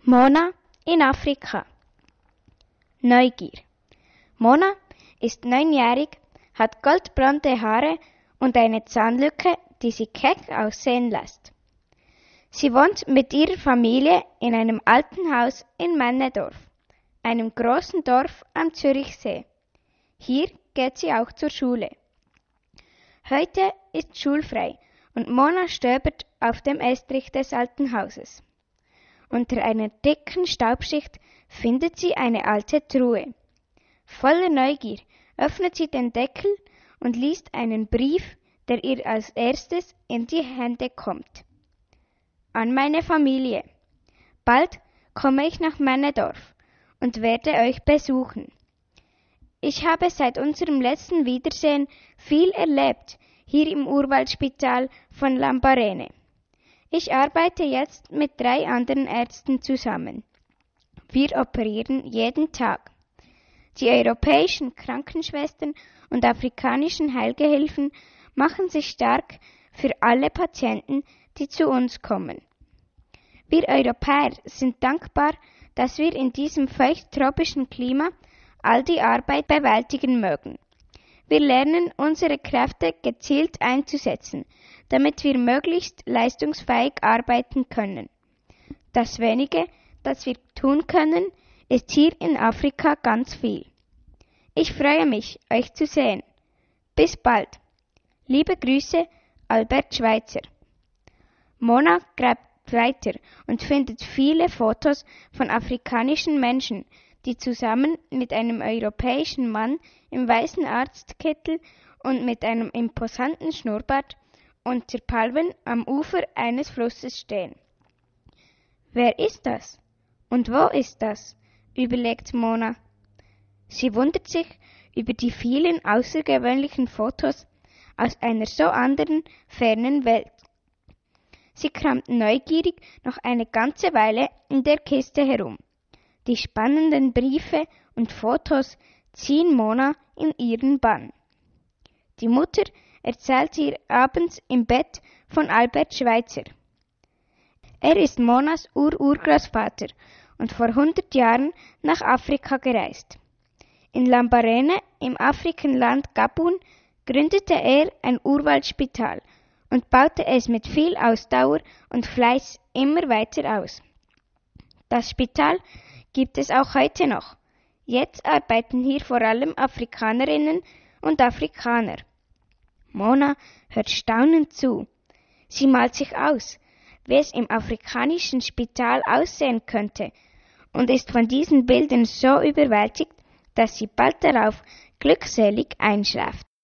Mona in Afrika. Neugier. Mona ist 9-jährig, hat goldblonde Haare und eine Zahnlücke, die sie keck aussehen lässt. Sie wohnt mit ihrer Familie in einem alten Haus in Männedorf, einem großen Dorf am Zürichsee. Hier geht sie auch zur Schule. Heute ist schulfrei und Mona stöbert auf dem Estrich des alten Hauses. Unter einer dicken Staubschicht findet sie eine alte Truhe. Voller Neugier öffnet sie den Deckel und liest einen Brief, der ihr als erstes in die Hände kommt. An meine Familie. Bald komme ich nach Männedorf und werde euch besuchen. Ich habe seit unserem letzten Wiedersehen viel erlebt hier im Urwaldspital von Lambarene. Ich arbeite jetzt mit 3 anderen Ärzten zusammen. Wir operieren jeden Tag. Die europäischen Krankenschwestern und afrikanischen Heilgehilfen machen sich stark für alle Patienten, die zu uns kommen. Wir Europäer sind dankbar, dass wir in diesem feucht-tropischen Klima all die Arbeit bewältigen mögen. Wir lernen, unsere Kräfte gezielt einzusetzen, damit wir möglichst leistungsfähig arbeiten können. Das Wenige, das wir tun können, ist hier in Afrika ganz viel. Ich freue mich, euch zu sehen. Bis bald. Liebe Grüße, Albert Schweitzer. Mona gräbt weiter und findet viele Fotos von afrikanischen Menschen, die zusammen mit einem europäischen Mann im weißen Arztkittel und mit einem imposanten Schnurrbart unter Palmen am Ufer eines Flusses stehen. Wer ist das? Und wo ist das? Überlegt Mona. Sie wundert sich über die vielen außergewöhnlichen Fotos aus einer so anderen, fernen Welt. Sie kramt neugierig noch eine ganze Weile in der Kiste herum. Die spannenden Briefe und Fotos ziehen Mona in ihren Bann. Die Mutter erzählt ihr abends im Bett von Albert Schweitzer. Er ist Monas Urgroßvater und vor 100 Jahren nach Afrika gereist. In Lambarene im Afrikanland Gabun gründete er ein Urwaldspital und baute es mit viel Ausdauer und Fleiß immer weiter aus. Das Spital gibt es auch heute noch. Jetzt arbeiten hier vor allem Afrikanerinnen und Afrikaner. Mona hört staunend zu. Sie malt sich aus, wie es im afrikanischen Spital aussehen könnte, und ist von diesen Bildern so überwältigt, dass sie bald darauf glückselig einschläft.